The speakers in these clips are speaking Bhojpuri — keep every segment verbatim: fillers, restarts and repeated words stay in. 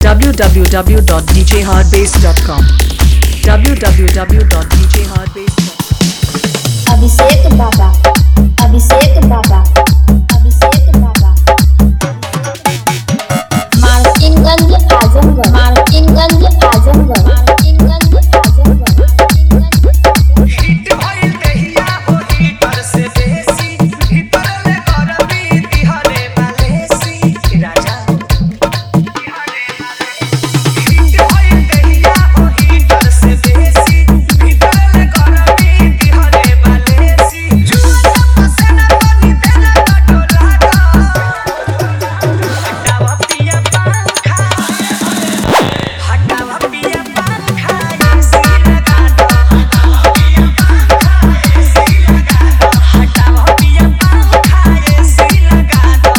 w w w dot d j hardbass dot com w w w dot d j hardbass dot com Abhishek Baba Abhishek Baba Abhishek Baba Malkinganj Azamgarh Malkinganj Azamgarh Malkinganj Azamgarh hit भइल देहिया हो हिटर से बेसी हिटर ले करबी दिहले बालेसी राजा दिहले बालेसी हिट भइल देहिया हो हिटर से बेसी हिटर ले करबी दिहले बालेसी जुआ पसना बनी देला डोला हटावा पिया पंखा हटावा पिया पंखा एसी लगा दो हटावा पिया पंखा एसी लगा दो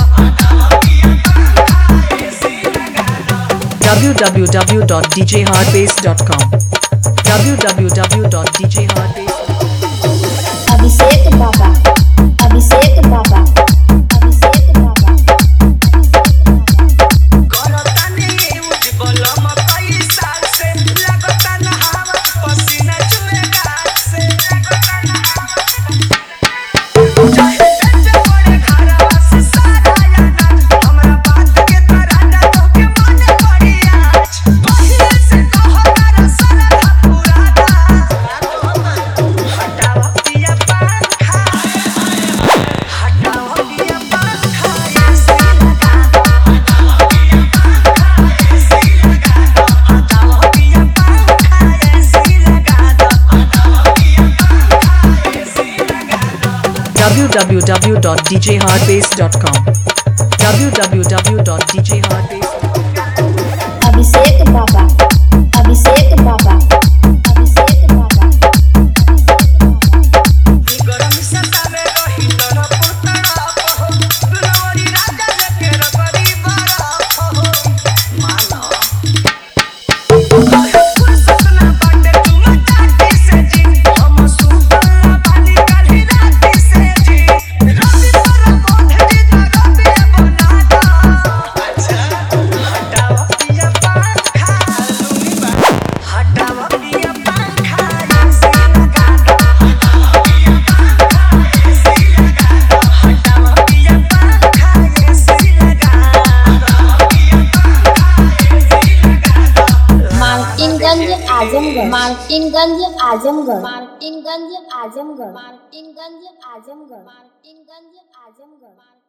w w w dot d j hardbass dot com w w w dot d j hardbass dot com Abhishek Baba Abhishek Baba Abhishek बाबा करतानी उज्जवल मकई साल से लगता नहावा पसीना चुए गाल से लगता नहावा चाहे बेटे बड़े घरवा से सारा याना हमरा बात के तराना तो के मन पड़ी आज पहिले से कहो तारा सनदा पुराना हटावा पिया पंखा हटावा पिया पंखा एसी लगा दो हटावा पिया पंखा एसी लगा दो w w w dot d j hardbass dot com w w w dot d j hardbass dot com Abhishek Baba Abhishek Baba Abhishek बाबा गरम सतावे रही तोर पुतड़ा हो दुलवरी राजा लेके रगड़ी बरफ हो मानो फुर्सत ना बाटे तुम चाटी से जी हम सुतला बानी काली राती से जी रवि पर बोधे जी तो रवि बना दो अच्छा हटावा पिया पंखा लूनी बा हटावा पिया पंखा एसी लगा दो हटावा पिया पंखा एसी लगा दो मालकिनगंज आजमगढ़ मालकिनगंज आजमगढ़ मालकिनगंज आजमगढ़ मालकिनगंज आजमगढ़ मालकिनगंज आजमगढ़